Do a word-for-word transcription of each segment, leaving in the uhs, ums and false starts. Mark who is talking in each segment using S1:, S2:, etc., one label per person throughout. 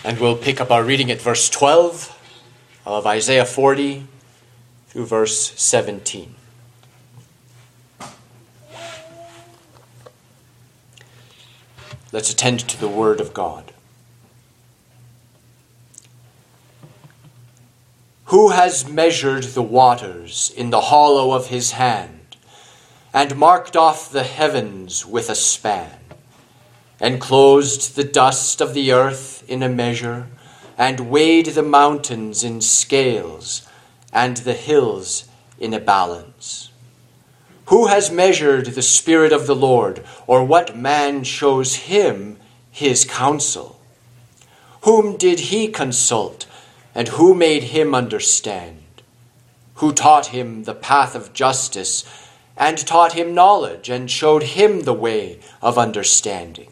S1: And we'll pick up our reading at verse twelve of Isaiah forty through verse seventeen. Let's attend to the word of God. Who has measured the waters in the hollow of his hand, and marked off the heavens with a span, enclosed the dust of the earth in a measure, and weighed the mountains in scales, and the hills in a balance? Who has measured the Spirit of the Lord, or what man shows him his counsel? Whom did he consult, and who made him understand? Who taught him the path of justice, and taught him knowledge, and showed him the way of understanding?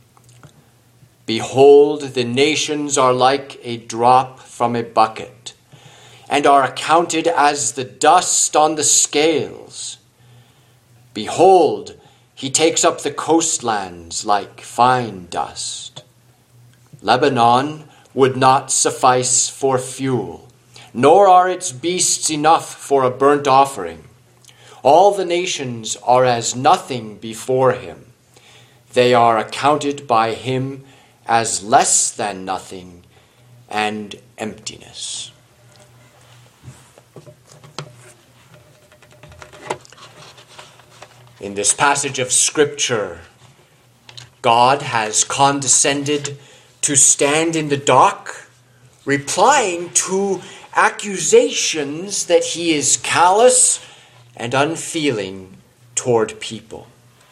S1: Behold, the nations are like a drop from a bucket, and are accounted as the dust on the scales. Behold, he takes up the coastlands like fine dust. Lebanon would not suffice for fuel, nor are its beasts enough for a burnt offering. All the nations are as nothing before him. They are accounted by him as less than nothing and emptiness. In this passage of Scripture, God has condescended to stand in the dock, replying to accusations that he is callous and unfeeling toward people.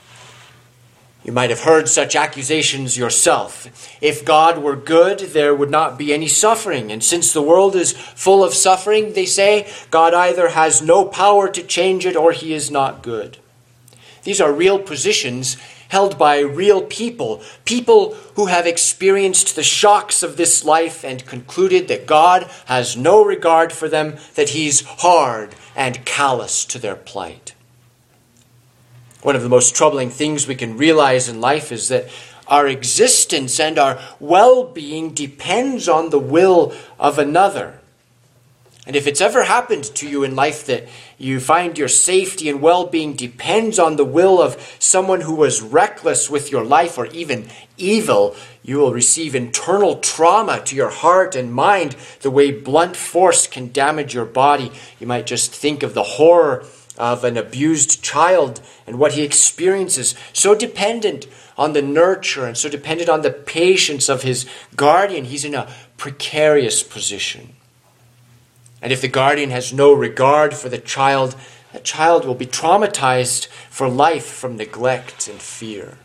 S1: You might have heard such accusations yourself. If God were good, there would not be any suffering. And since the world is full of suffering, they say, God either has no power to change it or he is not good. These are real positions held by real people, people who have experienced the shocks of this life and concluded that God has no regard for them, that he's hard and callous to their plight. One of the most troubling things we can realize in life is that our existence and our well-being depends on the will of another. And if it's ever happened to you in life that you find your safety and well-being depends on the will of someone who was reckless with your life or even evil, you will receive internal trauma to your heart and mind the way blunt force can damage your body. You might just think of the horror of an abused child and what he experiences, so dependent on the nurture and so dependent on the patience of his guardian. He's in a precarious position. And if the guardian has no regard for the child, the child will be traumatized for life from neglect and fear.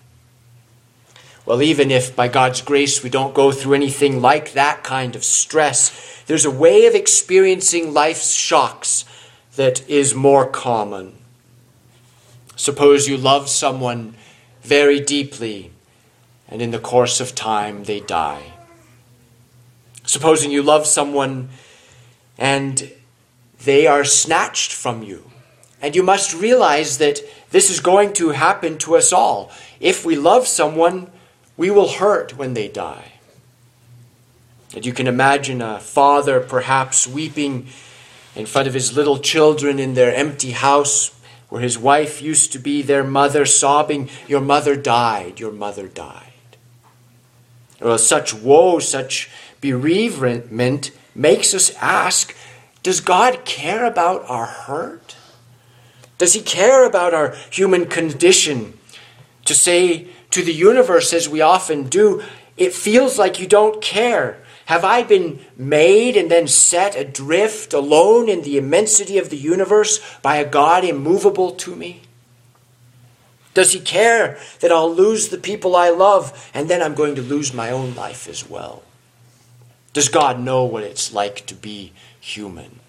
S1: Well, even if by God's grace we don't go through anything like that kind of stress, there's a way of experiencing life's shocks that is more common. Suppose you love someone very deeply, and in the course of time they die. Supposing you love someone and they are snatched from you. And you must realize that this is going to happen to us all. If we love someone, we will hurt when they die. And you can imagine a father perhaps weeping in front of his little children in their empty house where his wife used to be their mother, sobbing, "Your mother died, your mother died." Well, such woe, such bereavement makes us ask, does God care about our hurt? Does he care about our human condition? To say to the universe, as we often do, it feels like you don't care. Have I been made and then set adrift alone in the immensity of the universe by a God immovable to me? Does he care that I'll lose the people I love and then I'm going to lose my own life as well? Does God know what it's like to be human?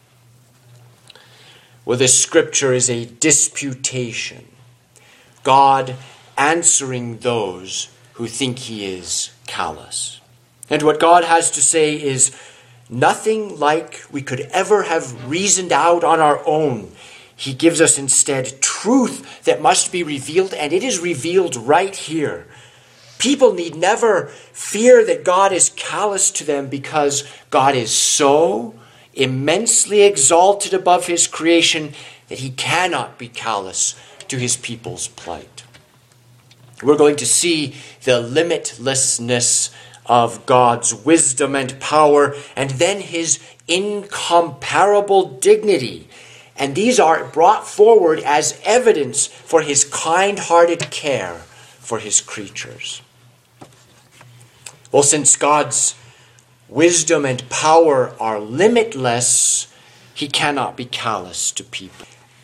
S1: Well, this scripture is a disputation. God answering those who think he is callous. And what God has to say is nothing like we could ever have reasoned out on our own. He gives us instead truth that must be revealed, and it is revealed right here. People need never fear that God is callous to them, because God is so immensely exalted above his creation that he cannot be callous to his people's plight. We're going to see the limitlessness of God's wisdom and power, and then his incomparable dignity. And these are brought forward as evidence for his kind-hearted care for his creatures. Well, since God's wisdom and power are limitless, he cannot be callous to people.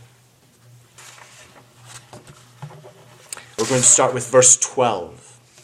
S1: We're going to start with verse twelve.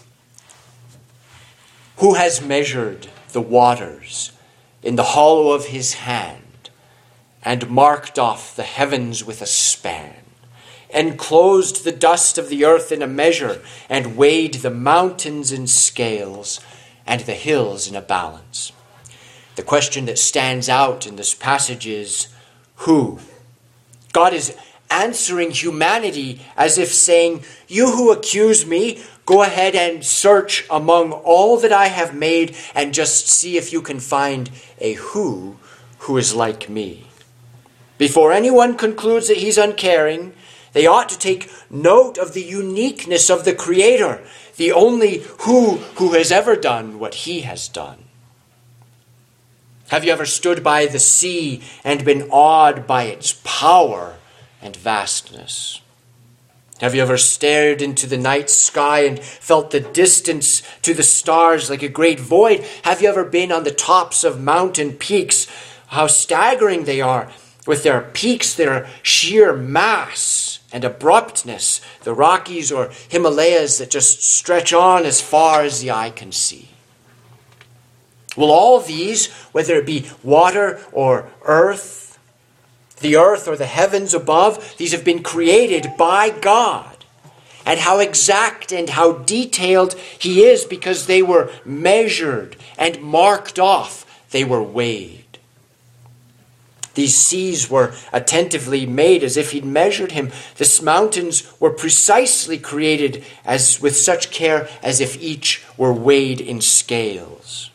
S1: Who has measured the waters in the hollow of his hand, and marked off the heavens with a span, enclosed the dust of the earth in a measure, and weighed the mountains in scales, and the hills in a balance? The question that stands out in this passage is, who? God is answering humanity as if saying, you who accuse me, go ahead and search among all that I have made and just see if you can find a who who is like me. Before anyone concludes that he's uncaring, they ought to take note of the uniqueness of the Creator, the only who who has ever done what he has done. Have you ever stood by the sea and been awed by its power and vastness? Have you ever stared into the night sky and felt the distance to the stars like a great void? Have you ever been on the tops of mountain peaks? How staggering they are, with their peaks, their sheer mass and abruptness, the Rockies or Himalayas that just stretch on as far as the eye can see. Well, all these, whether it be water or earth, the earth or the heavens above, these have been created by God. And how exact and how detailed he is, because they were measured and marked off. They were weighed. These seas were attentively made as if he'd measured him. The mountains were precisely created as with such care as if each were weighed in scales.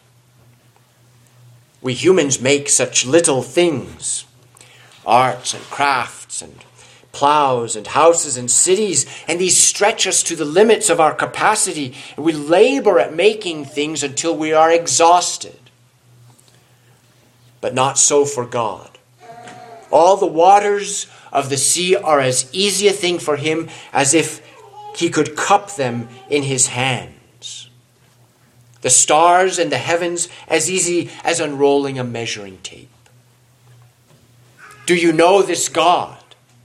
S1: We humans make such little things. Arts and crafts and plows and houses and cities, and these stretch us to the limits of our capacity. And we labor at making things until we are exhausted. But not so for God. All the waters of the sea are as easy a thing for him as if he could cup them in his hands. The stars and the heavens as easy as unrolling a measuring tape. Do you know this God?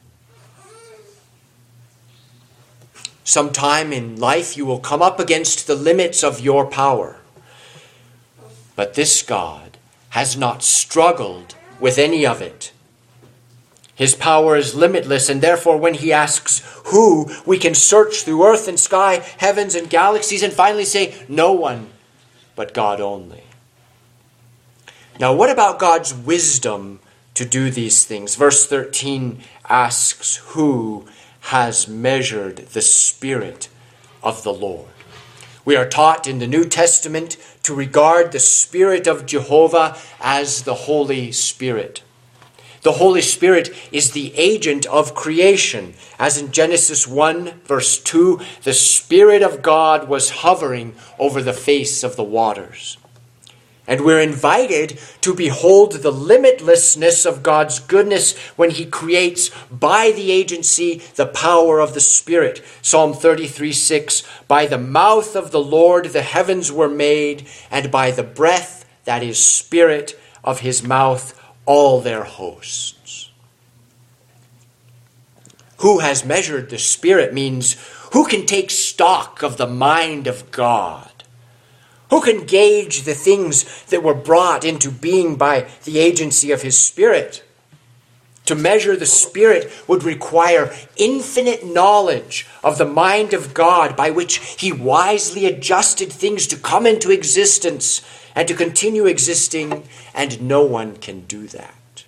S1: Sometime in life you will come up against the limits of your power. But this God has not struggled with any of it. His power is limitless, and therefore when he asks who, we can search through earth and sky, heavens and galaxies, and finally say, no one but God only. Now, what about God's wisdom to do these things? Verse thirteen asks, who has measured the Spirit of the Lord? We are taught in the New Testament to regard the Spirit of Jehovah as the Holy Spirit. The Holy Spirit is the agent of creation. As in Genesis one, verse two, the Spirit of God was hovering over the face of the waters. And we're invited to behold the limitlessness of God's goodness when he creates by the agency, the power of the Spirit. Psalm thirty-three six, by the mouth of the Lord the heavens were made, and by the breath, that is Spirit, of his mouth all their hosts. Who has measured the Spirit means who can take stock of the mind of God? Who can gauge the things that were brought into being by the agency of his Spirit? To measure the Spirit would require infinite knowledge of the mind of God, by which he wisely adjusted things to come into existence and to continue existing, and no one can do that.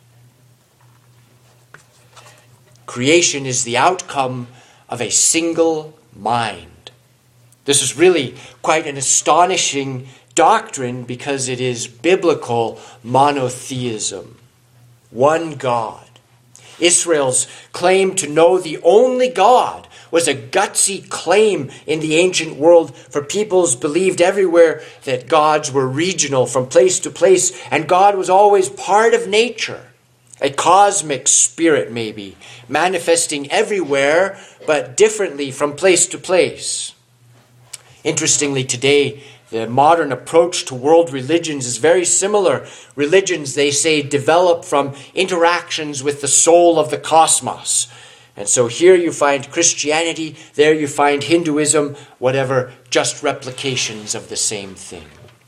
S1: Creation is the outcome of a single mind. This is really quite an astonishing doctrine because it is biblical monotheism. One God. Israel's claim to know the only God was a gutsy claim in the ancient world, for peoples believed everywhere that gods were regional from place to place, and God was always part of nature, a cosmic spirit maybe, manifesting everywhere but differently from place to place. Interestingly, today, the modern approach to world religions is very similar. Religions, they say, develop from interactions with the soul of the cosmos. And so here you find Christianity, there you find Hinduism, whatever, just replications of the same thing.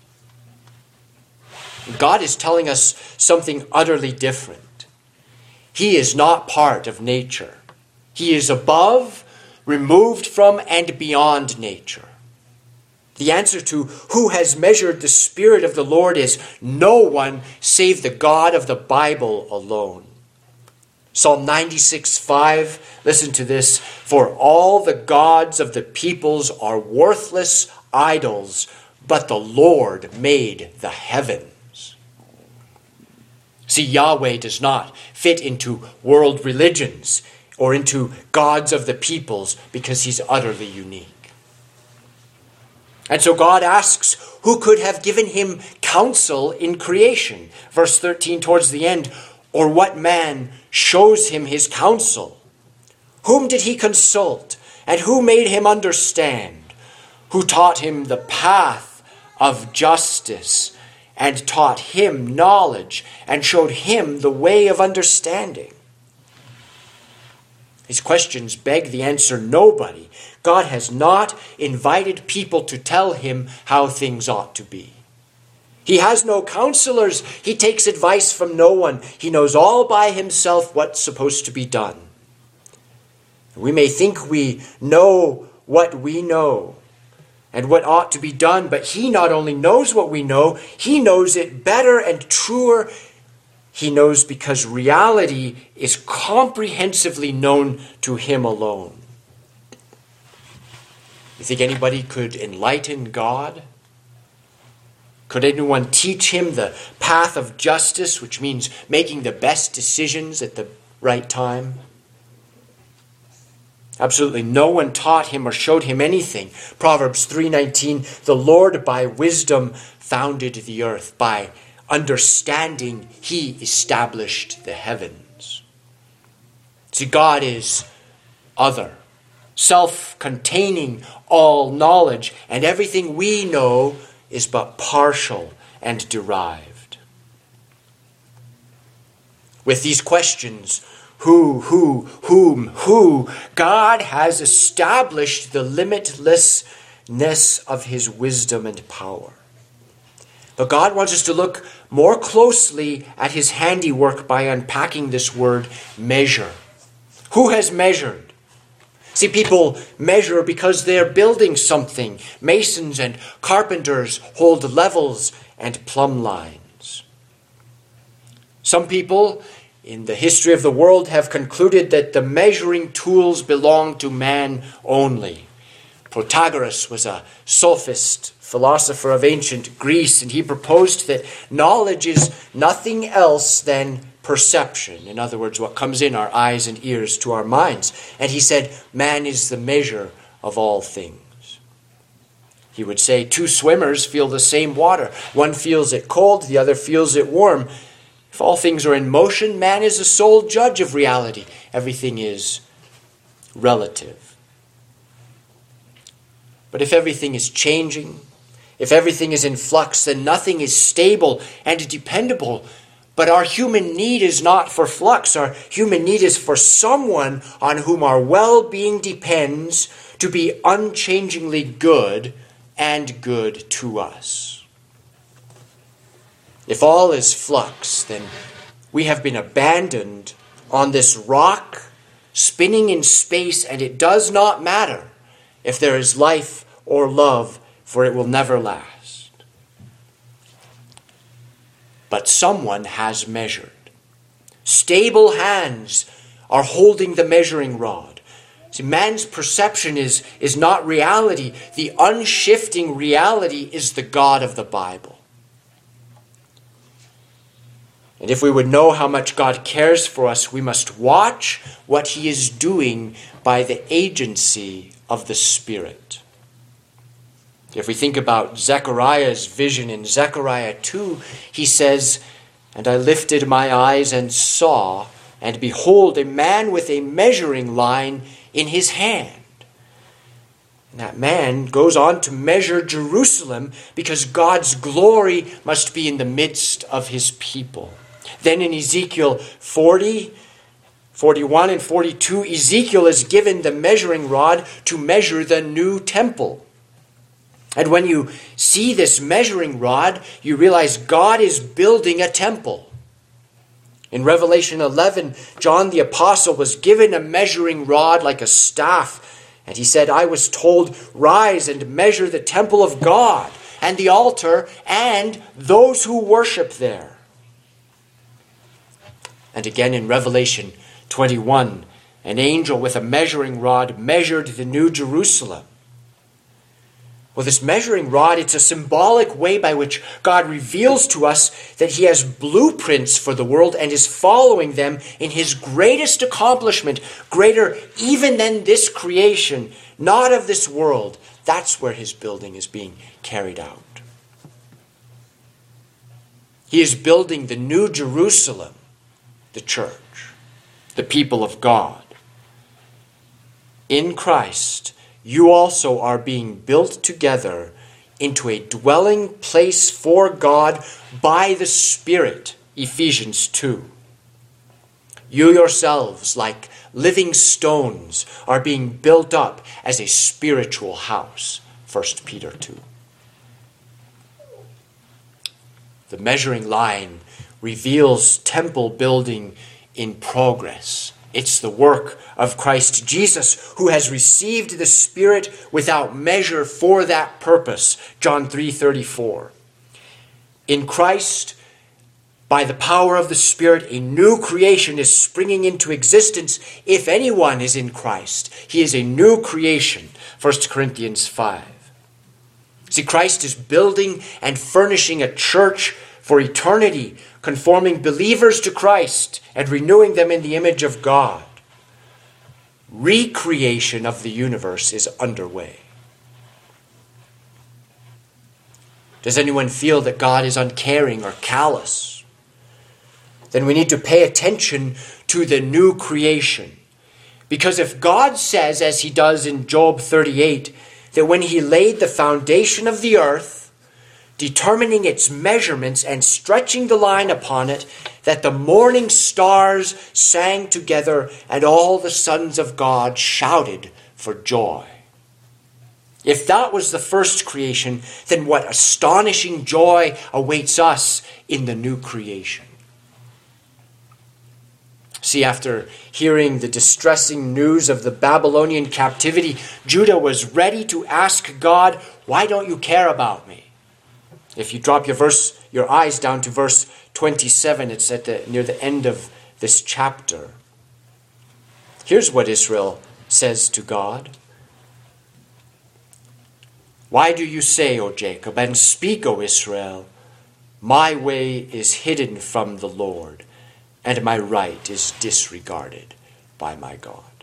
S1: God is telling us something utterly different. He is not part of nature. He is above, removed from, and beyond nature. The answer to who has measured the Spirit of the Lord is no one save the God of the Bible alone. Psalm ninety-six five, listen to this. For all the gods of the peoples are worthless idols, but the Lord made the heavens. See, Yahweh does not fit into world religions or into gods of the peoples because he's utterly unique. And so God asks, who could have given him counsel in creation? Verse thirteen towards the end, or what man shows him his counsel? Whom did he consult? And who made him understand? Who taught him the path of justice and taught him knowledge and showed him the way of understanding? These questions beg the answer, nobody. God has not invited people to tell him how things ought to be. He has no counselors. He takes advice from no one. He knows all by himself what's supposed to be done. We may think we know what we know and what ought to be done, but he not only knows what we know, he knows it better and truer. He knows because reality is comprehensively known to him alone. You think anybody could enlighten God? Could anyone teach him the path of justice, which means making the best decisions at the right time? Absolutely no one taught him or showed him anything. Proverbs three nineteen, the Lord by wisdom founded the earth. By understanding, he established the heavens. See, God is other, self-containing all knowledge, and everything we know is but partial and derived. With these questions, who, who, whom, who, God has established the limitlessness of his wisdom and power. But God wants us to look more closely at his handiwork by unpacking this word measure. Who has measured? See, people measure because they're building something. Masons and carpenters hold levels and plumb lines. Some people in the history of the world have concluded that the measuring tools belong to man only. Protagoras was a sophist, philosopher of ancient Greece, and he proposed that knowledge is nothing else than perception. In other words, what comes in our eyes and ears to our minds. And he said, man is the measure of all things. He would say, two swimmers feel the same water. One feels it cold, the other feels it warm. If all things are in motion, man is the sole judge of reality. Everything is relative. But if everything is changing, if everything is in flux, then nothing is stable and dependable. But our human need is not for flux. Our human need is for someone on whom our well-being depends to be unchangingly good and good to us. If all is flux, then we have been abandoned on this rock, spinning in space, and it does not matter if there is life or love, for it will never last. But someone has measured. Stable hands are holding the measuring rod. See, man's perception is, is not reality. The unshifting reality is the God of the Bible. And if we would know how much God cares for us, we must watch what he is doing by the agency of the Spirit. If we think about Zechariah's vision in Zechariah two, he says, "And I lifted my eyes and saw, and behold, a man with a measuring line in his hand." And that man goes on to measure Jerusalem because God's glory must be in the midst of his people. Then in Ezekiel forty, forty-one and forty-two, Ezekiel is given the measuring rod to measure the new temple. And when you see this measuring rod, you realize God is building a temple. In Revelation eleven, John the Apostle was given a measuring rod like a staff. And he said, "I was told, rise and measure the temple of God and the altar and those who worship there." And again in Revelation twenty-one, an angel with a measuring rod measured the new Jerusalem. Well, this measuring rod, it's a symbolic way by which God reveals to us that he has blueprints for the world and is following them in his greatest accomplishment, greater even than this creation, not of this world. That's where his building is being carried out. He is building the new Jerusalem, the church, the people of God. In Christ, you also are being built together into a dwelling place for God by the Spirit, Ephesians two. You yourselves, like living stones, are being built up as a spiritual house, First Peter two. The measuring line reveals temple building in progress. It's the work of Christ Jesus, who has received the Spirit without measure for that purpose. John three thirty-four. In Christ, by the power of the Spirit, a new creation is springing into existence. If anyone is in Christ, he is a new creation. First Corinthians five. See, Christ is building and furnishing a church for eternity, conforming believers to Christ and renewing them in the image of God. Recreation of the universe is underway. Does anyone feel that God is uncaring or callous? Then we need to pay attention to the new creation. Because if God says, as he does in Job thirty-eight, that when he laid the foundation of the earth, determining its measurements and stretching the line upon it, that the morning stars sang together and all the sons of God shouted for joy. If that was the first creation, then what astonishing joy awaits us in the new creation. See, after hearing the distressing news of the Babylonian captivity, Judah was ready to ask God, "Why don't you care about me?" If you drop your verse, your eyes down to verse twenty-seven, it's at the near the end of this chapter. Here's what Israel says to God. "Why do you say, O Jacob, and speak, O Israel, my way is hidden from the Lord, and my right is disregarded by my God?"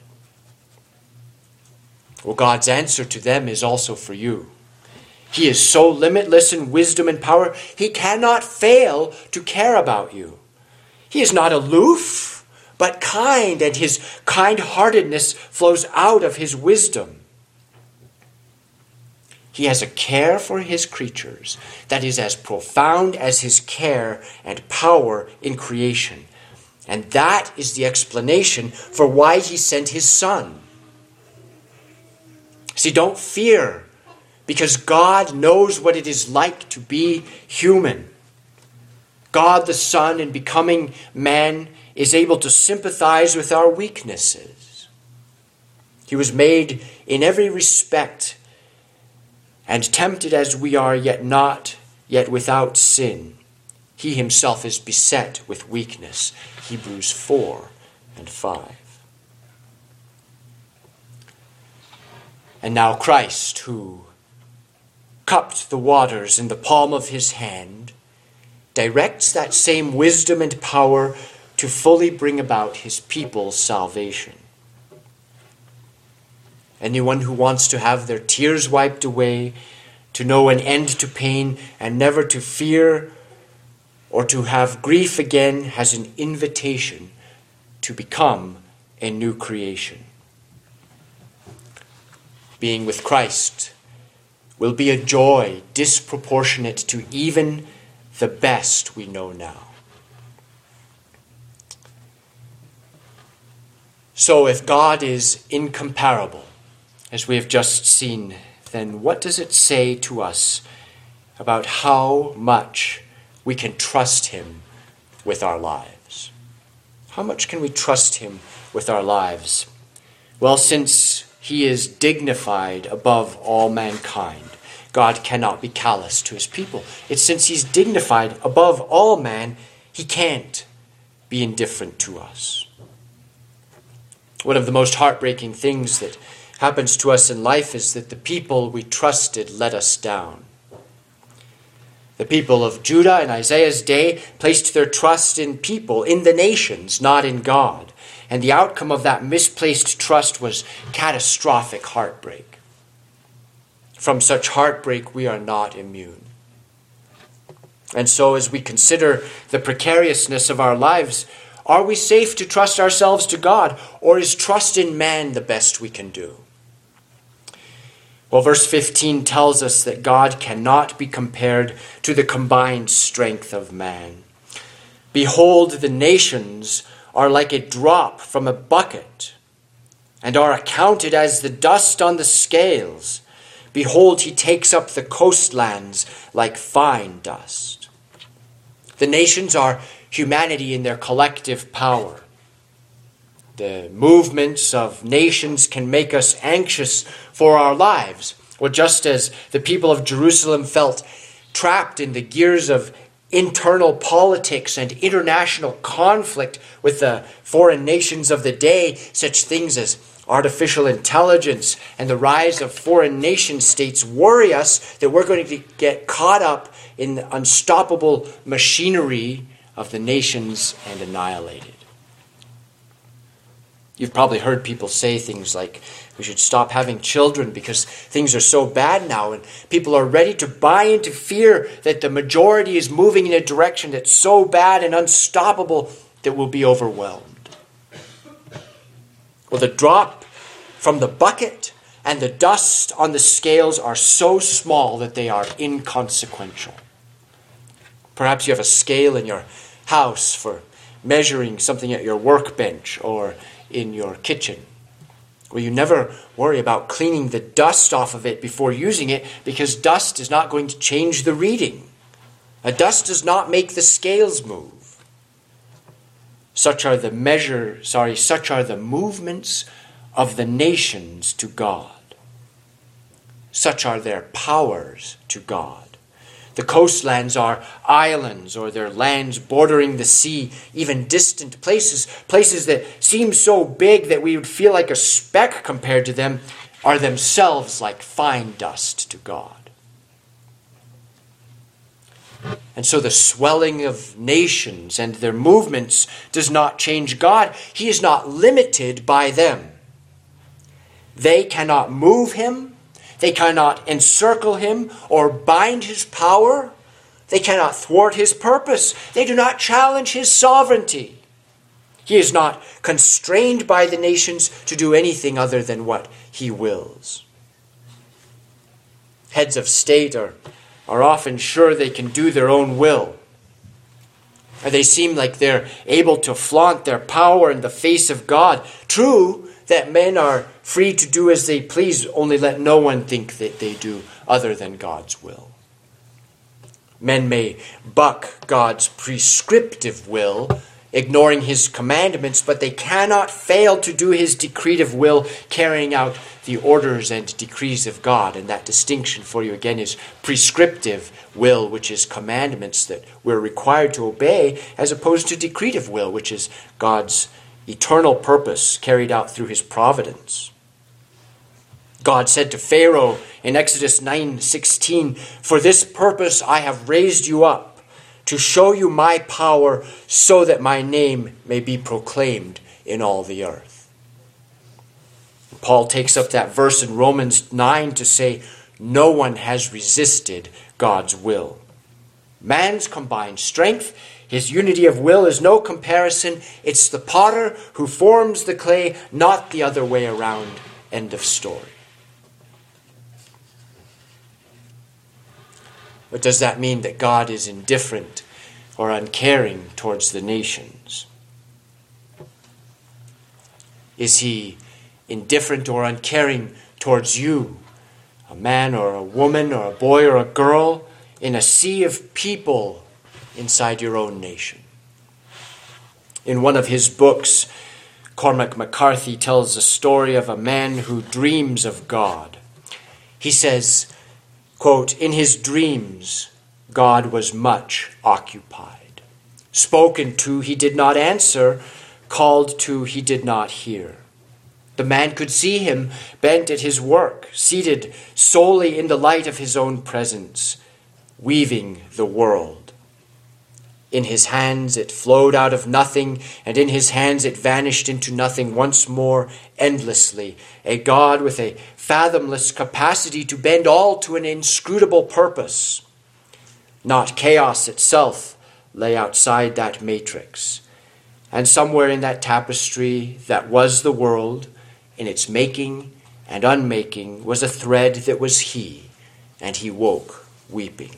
S1: Well, God's answer to them is also for you. He is so limitless in wisdom and power, he cannot fail to care about you. He is not aloof, but kind, and his kind-heartedness flows out of his wisdom. He has a care for his creatures that is as profound as his care and power in creation. And that is the explanation for why he sent his Son. See, don't fear, because God knows what it is like to be human. God the Son, in becoming man, is able to sympathize with our weaknesses. He was made in every respect and tempted as we are, yet not, yet without sin. He himself is beset with weakness. Hebrews four and five. And now Christ, who cupped the waters in the palm of his hand, directs that same wisdom and power to fully bring about his people's salvation. Anyone who wants to have their tears wiped away, to know an end to pain, and never to fear or to have grief again, has an invitation to become a new creation. Being with Christ will be a joy disproportionate to even the best we know now. So if God is incomparable, as we have just seen, then what does it say to us about how much we can trust him with our lives? How much can we trust him with our lives? Well, since he is dignified above all mankind, God cannot be callous to his people. It's since he's dignified above all man, he can't be indifferent to us. One of the most heartbreaking things that happens to us in life is that the people we trusted let us down. The people of Judah in Isaiah's day placed their trust in people, in the nations, not in God. And the outcome of that misplaced trust was catastrophic heartbreak. From such heartbreak, we are not immune. And so as we consider the precariousness of our lives, are we safe to trust ourselves to God, or is trust in man the best we can do? Well, verse fifteen tells us that God cannot be compared to the combined strength of man. Behold, the nations are like a drop from a bucket, and are accounted as the dust on the scales. Behold, he takes up the coastlands like fine dust. The nations are humanity in their collective power. The movements of nations can make us anxious for our lives. Well, just as the people of Jerusalem felt trapped in the gears of internal politics and international conflict with the foreign nations of the day, such things as artificial intelligence and the rise of foreign nation states worry us that we're going to get caught up in the unstoppable machinery of the nations and annihilated. You've probably heard people say things like, we should stop having children because things are so bad now, and people are ready to buy into fear that the majority is moving in a direction that's so bad and unstoppable that we'll be overwhelmed. Well, the drop from the bucket and the dust on the scales are so small that they are inconsequential. Perhaps you have a scale in your house for measuring something at your workbench or in your kitchen, where you never worry about cleaning the dust off of it before using it, because dust is not going to change the reading. A dust does not make the scales move. Such are the measure, sorry, such are the movements of the nations to God. Such are their powers to God. The coastlands are islands, or their lands bordering the sea, even distant places, places that seem so big that we would feel like a speck compared to them, are themselves like fine dust to God. And so the swelling of nations and their movements does not change God. He is not limited by them. They cannot move him. They cannot encircle him or bind his power. They cannot thwart his purpose. They do not challenge his sovereignty. He is not constrained by the nations to do anything other than what he wills. Heads of state are, are often sure they can do their own will. Or they seem like they're able to flaunt their power in the face of God. True that men are free to do as they please, only let no one think that they do other than God's will. Men may buck God's prescriptive will, ignoring his commandments, but they cannot fail to do his decretive will, carrying out the orders and decrees of God. And that distinction for you again is prescriptive will, which is commandments that we're required to obey, as opposed to decretive will, which is God's eternal purpose carried out through his providence. God said to Pharaoh in Exodus nine sixteen, "For this purpose I have raised you up, to show you my power, so that my name may be proclaimed in all the earth." Paul takes up that verse in Romans nine to say, no one has resisted God's will. Man's combined strength, his unity of will, is no comparison. It's the potter who forms the clay, not the other way around. End of story. But does that mean that God is indifferent or uncaring towards the nations? Is he indifferent or uncaring towards you, a man or a woman or a boy or a girl in a sea of people inside your own nation? In one of his books, Cormac McCarthy tells a story of a man who dreams of God. He says, quote, "In his dreams, God was much occupied. Spoken to, he did not answer. Called to, he did not hear. The man could see him bent at his work, seated solely in the light of his own presence, weaving the world. In his hands it flowed out of nothing, and in his hands it vanished into nothing once more, endlessly, a God with a fathomless capacity to bend all to an inscrutable purpose. Not chaos itself lay outside that matrix, and somewhere in that tapestry that was the world, in its making and unmaking, was a thread that was he, and he woke weeping."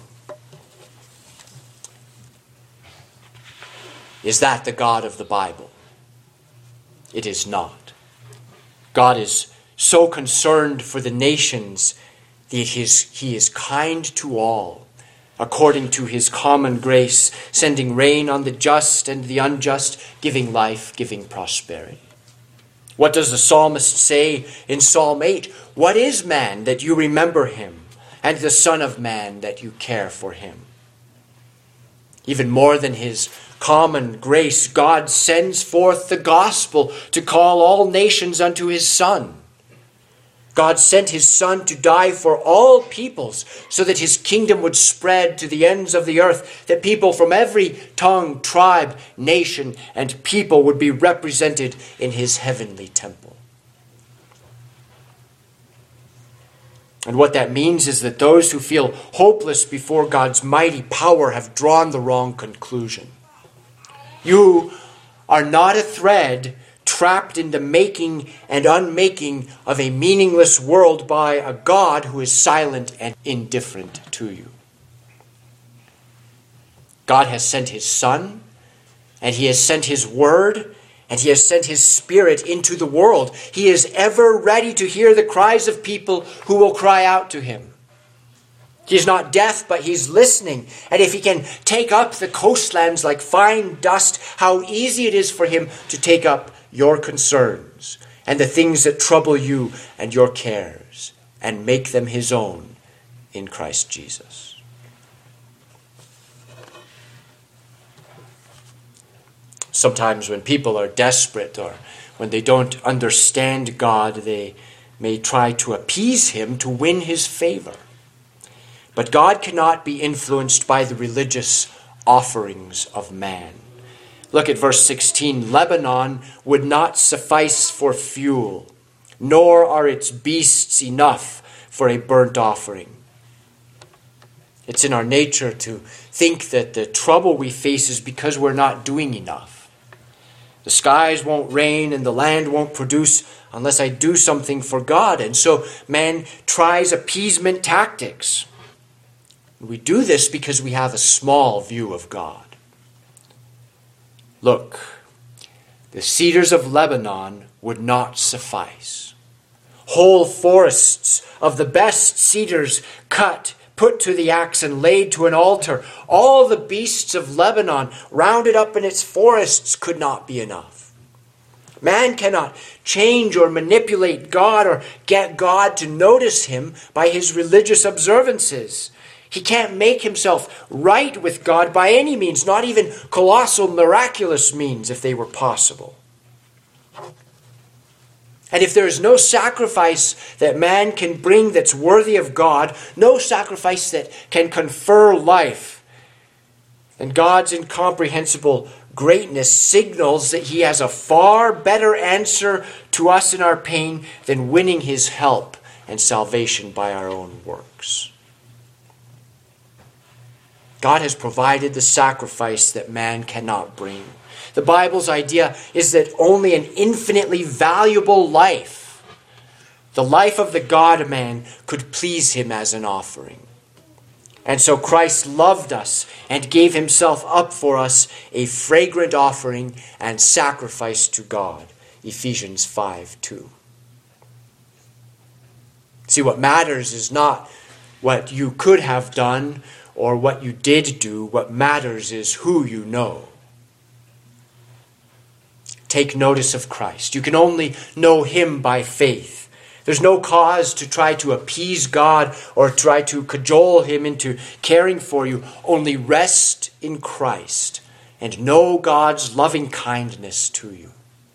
S1: Is that the God of the Bible? It is not. God is so concerned for the nations that he is, he is kind to all, according to his common grace, sending rain on the just and the unjust, giving life, giving prosperity. What does the psalmist say in Psalm eight? "What is man that you remember him, and the Son of Man that you care for him?" Even more than his common grace, God sends forth the gospel to call all nations unto his Son. God sent his Son to die for all peoples, so that his kingdom would spread to the ends of the earth, that people from every tongue, tribe, nation, and people would be represented in his heavenly temple. And what that means is that those who feel hopeless before God's mighty power have drawn the wrong conclusion. You are not a thread trapped in the making and unmaking of a meaningless world by a God who is silent and indifferent to you. God has sent his Son, and he has sent his Word, and he has sent his Spirit into the world. He is ever ready to hear the cries of people who will cry out to him. He's not deaf, but he's listening. And if he can take up the coastlands like fine dust, how easy it is for him to take up your concerns and the things that trouble you and your cares, and make them his own in Christ Jesus. Sometimes when people are desperate or when they don't understand God, they may try to appease him to win his favor. But God cannot be influenced by the religious offerings of man. Look at verse sixteen. "Lebanon would not suffice for fuel, nor are its beasts enough for a burnt offering." It's in our nature to think that the trouble we face is because we're not doing enough. The skies won't rain and the land won't produce unless I do something for God. And so man tries appeasement tactics. We do this because we have a small view of God. Look, the cedars of Lebanon would not suffice. Whole forests of the best cedars cut, put to the axe, and laid to an altar. All the beasts of Lebanon rounded up in its forests could not be enough. Man cannot change or manipulate God or get God to notice him by his religious observances. He can't make himself right with God by any means, not even colossal, miraculous means, if they were possible. And if there is no sacrifice that man can bring that's worthy of God, no sacrifice that can confer life, then God's incomprehensible greatness signals that he has a far better answer to us in our pain than winning his help and salvation by our own works. God has provided the sacrifice that man cannot bring. The Bible's idea is that only an infinitely valuable life, the life of the God-man, could please him as an offering. And so Christ loved us and gave himself up for us, a fragrant offering and sacrifice to God. Ephesians five two. See, what matters is not what you could have done or what you did do. What matters is who you know. Take notice of Christ. You can only know him by faith. There's no cause to try to appease God or try to cajole him into caring for you. Only rest in Christ and know God's loving kindness to you.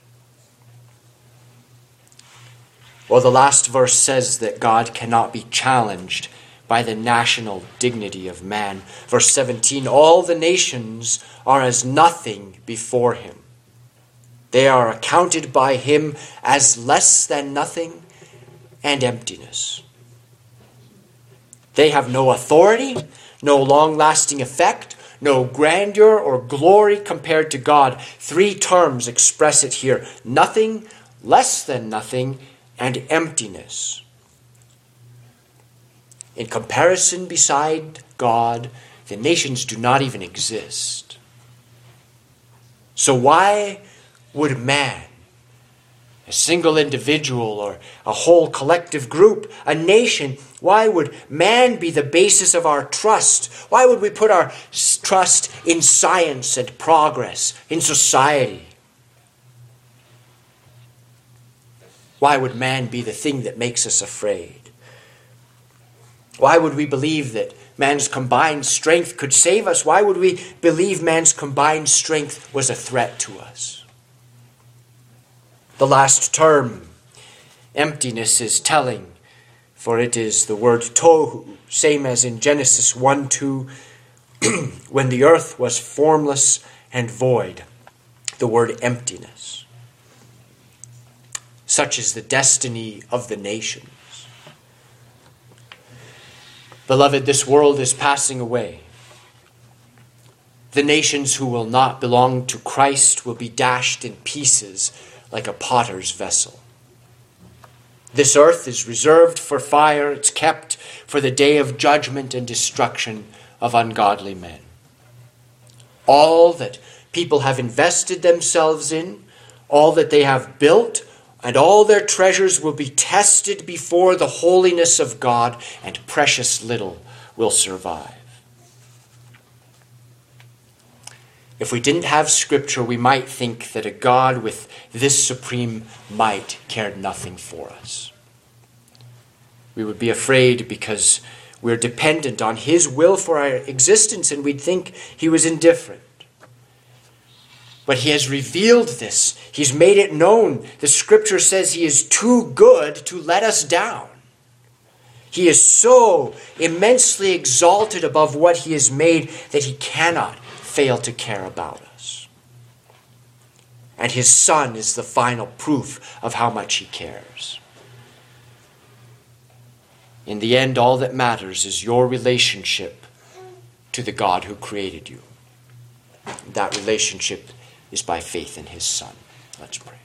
S1: Well, the last verse says that God cannot be challenged by the national dignity of man. Verse seventeen, all the nations are as nothing before him. They are accounted by him as less than nothing and emptiness. They have no authority, no long-lasting effect, no grandeur or glory compared to God. Three terms express it here: nothing, less than nothing, and emptiness. In comparison beside God, the nations do not even exist. So why would man, a single individual or a whole collective group, a nation, why would man be the basis of our trust? Why would we put our trust in science and progress, in society? Why would man be the thing that makes us afraid? Why would we believe that man's combined strength could save us? Why would we believe man's combined strength was a threat to us? The last term, emptiness, is telling, for it is the word tohu, same as in Genesis one two, when the earth was formless and void, the word emptiness. Such is the destiny of the nations. Beloved, this world is passing away. The nations who will not belong to Christ will be dashed in pieces like a potter's vessel. This earth is reserved for fire. It's kept for the day of judgment and destruction of ungodly men. All that people have invested themselves in, all that they have built, and all their treasures will be tested before the holiness of God, and precious little will survive. If we didn't have Scripture, we might think that a God with this supreme might cared nothing for us. We would be afraid because we're dependent on his will for our existence, and we'd think he was indifferent. But he has revealed this. He's made it known. The Scripture says he is too good to let us down. He is so immensely exalted above what he has made that he cannot fail to care about us. And his Son is the final proof of how much he cares. In the end, all that matters is your relationship to the God who created you. That relationship is by faith in his Son. Let's pray.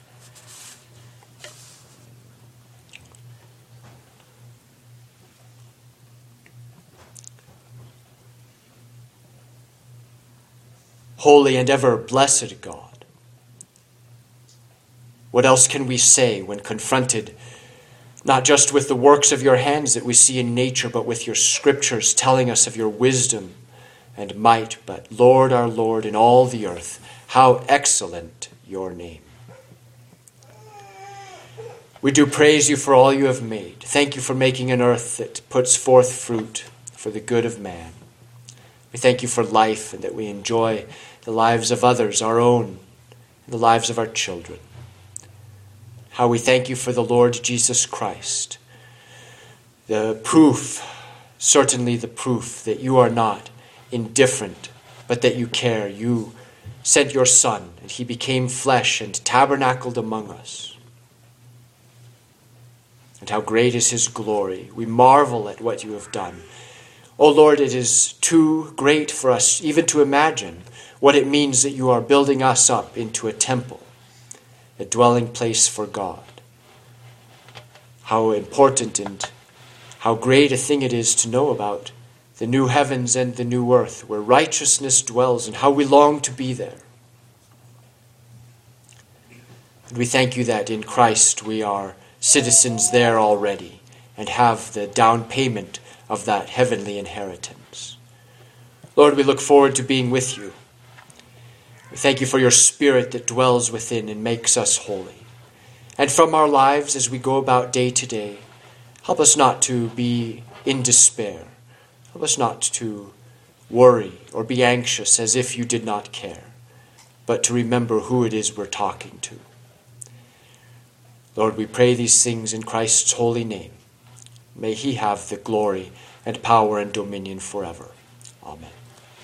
S1: Holy and ever blessed God, what else can we say when confronted not just with the works of your hands that we see in nature, but with your Scriptures telling us of your wisdom and might? But Lord, our Lord, in all the earth, how excellent your name. We do praise you for all you have made. Thank you for making an earth that puts forth fruit for the good of man. We thank you for life and that we enjoy the lives of others, our own, and the lives of our children. how we thank you for the Lord Jesus Christ. The proof, certainly the proof that you are not indifferent, but that you care. You sent your Son, and he became flesh and tabernacled among us. And how great is his glory. We marvel at what you have done. O Lord, it is too great for us even to imagine what it means that you are building us up into a temple, a dwelling place for God. How important and how great a thing it is to know about the new heavens and the new earth where righteousness dwells, and how we long to be there. And we thank you that in Christ we are citizens there already and have the down payment of that heavenly inheritance. Lord, we look forward to being with you. We thank you for your Spirit that dwells within and makes us holy. And from our lives as we go about day to day, help us not to be in despair. Help us not to worry or be anxious as if you did not care, but to remember who it is we're talking to. Lord, we pray these things in Christ's holy name. May he have the glory and power and dominion forever. Amen.